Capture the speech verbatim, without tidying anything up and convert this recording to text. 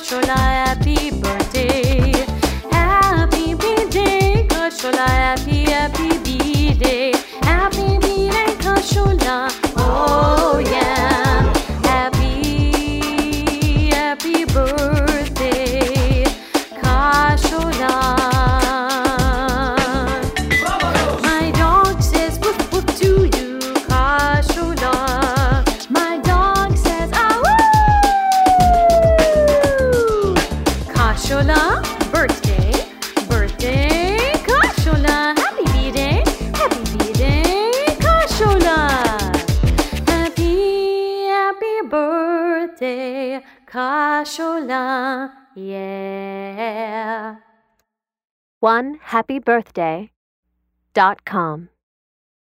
Kashola, happy birthday. Happy birthday, Kashola, happy, happy birthday. Happy birthday, Kashola. Oh yeah. Happy, happy birthday, Kashola. My dog says woof woof to you, Kashola. My dog says ah woo. Kashola, birthday, birthday, Kashola. Happy birthday, happy birthday, Kashola. Happy, happy birthday, Kashola. Yeah. one happy birthday dot com